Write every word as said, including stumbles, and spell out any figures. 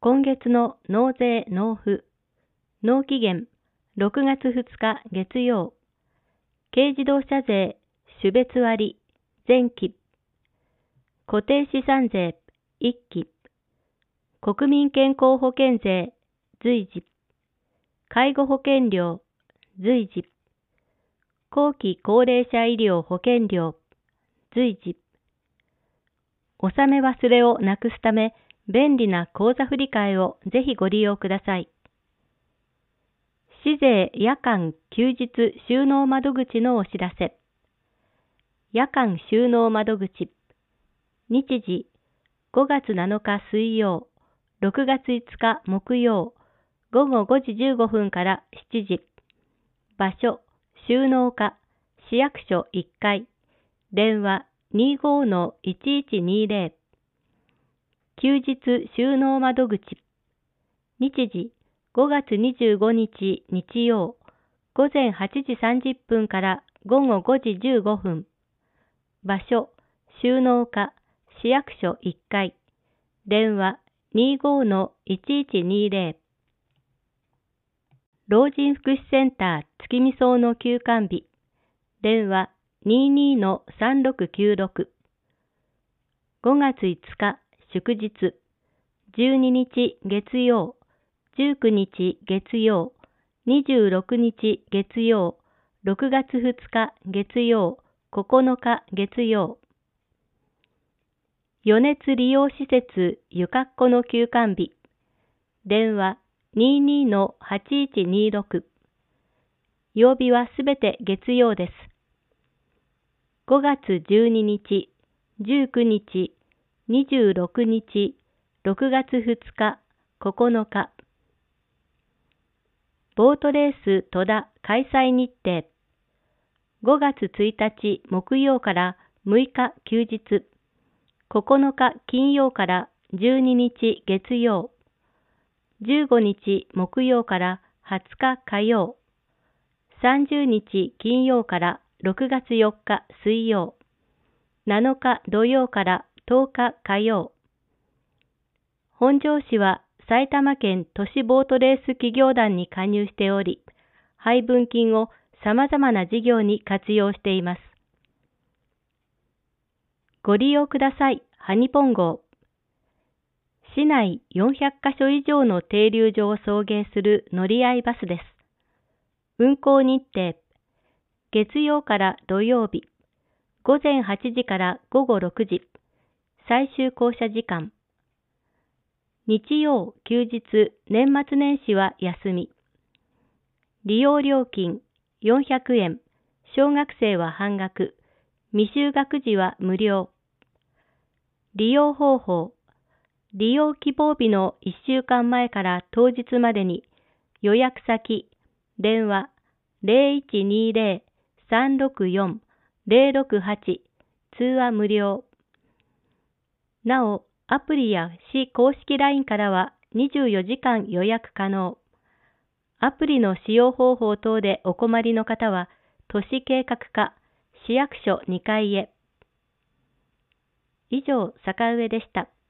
今月の納税納付、納期限ろくがつふつか月曜、軽自動車税種別割前期、固定資産税いっき、国民健康保険税随時、介護保険料随時、後期高齢者医療保険料随時、納め忘れをなくすため便利な口座振替をぜひご利用ください。市税夜間休日収納窓口のお知らせ。夜間収納窓口。日時ごがつなのか水曜、ろくがついつか木曜、ごごごじじゅうごふんからしちじ。場所、収納課、市役所いっかい。電話 にじゅうごのいちいちにじゅう。休日収納窓口。日時ごがつにじゅうごにち日曜、ごぜんはちじさんじゅっぷんからごごごじじゅうごふん。場所、収納課、市役所いっかい。電話 にじゅうごのいちいちにじゅう。老人福祉センター月見荘の休館日。電話 にじゅうにのさんろくきゅうろく。ごがついつか祝日。じゅうににち月曜、じゅうくにち月曜、にじゅうろくにち月曜、ろくがつふつか月曜、ここのか月曜。余熱利用施設ゆかっこの休館日。電話 にじゅうにのはちいちにろく。曜日はすべて月曜です。ごがつじゅうににち、じゅうくにち、にじゅうろくにち、ろくがつふつか、ここのか。ボートレース戸田開催日程。ごがつついたち木曜からむいか休日。ここのか金曜からじゅうににち月曜。じゅうごにち木曜からはつか火曜。さんじゅうにち金曜からろくがつよっか水曜。なのか土曜からとおか火曜。本庄市は埼玉県都市ボートレース企業団に加入しており、配分金を様々な事業に活用しています。ご利用ください、ハニポン号。市内よんひゃっかしょ以上の停留所を送迎する乗り合いバスです。運行日程、月曜から土曜日、ごぜんはちじからごごろくじ、最終降車時間。日曜、休日、年末年始は休み。利用料金よんひゃくえん、小学生は半額、未就学児は無料。利用方法、利用希望日のいっしゅうかんまえから当日までに予約先、電話 ゼロいちにゼロ さんろくよん ゼロろくはち、通話無料。なお、アプリや市公式 ライン からはにじゅうよじかん予約可能。アプリの使用方法等でお困りの方は、都市計画課、市役所にかいへ。以上、坂上でした。